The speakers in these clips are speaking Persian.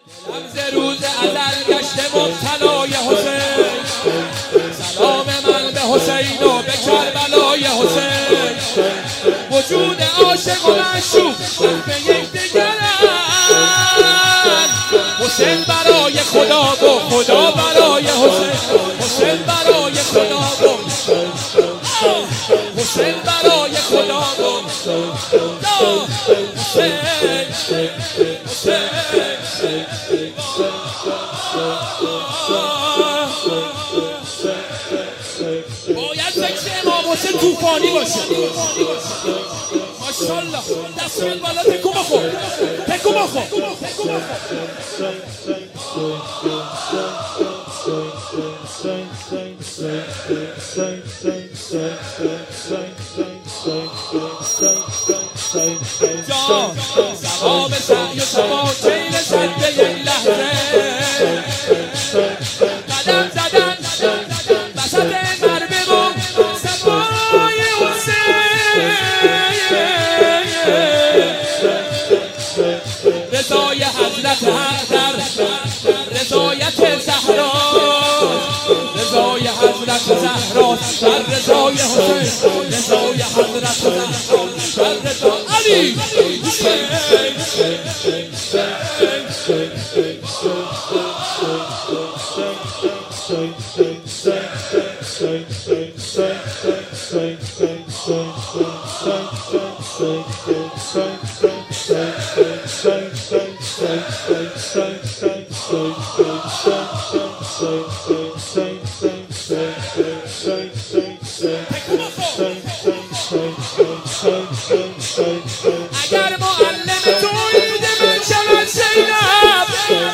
رمز روز ازل گشته مبتلای حسین، سلام من به حسین و به کربلای حسین. وجود عاشق و معشوق به یکدیگرند، حسین برای خدا و خدا برای حسین، حسین برای خدا و حسین برای خدا و باید ذکر امام حسین توفانی باشه. ماشاءالله دست بیاد بالا، تکو بخور تکو بخور. جان سوام سعی و سوام چین رسد به یک لحظه، قدم زدن وسط مربه و صفای حسین. رضای حضرت حق در رضایت زهرا، رضای حضرت زهرا در رضای حسین، رضای حضرت زهرا در رضا علی حسین. اگر معلم توحید من شود زینب،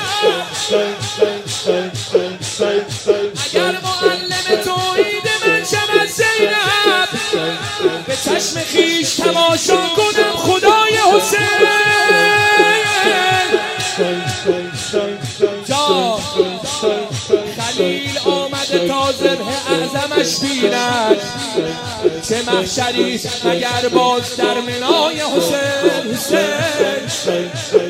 اگر معلم توحید من شود زینب، به چشم خویش تماشا کنم خدای حسین. جا خلیل آمده تا ذبح اعظمش بیند، چه محشری مگر باز در منای حسین. حسین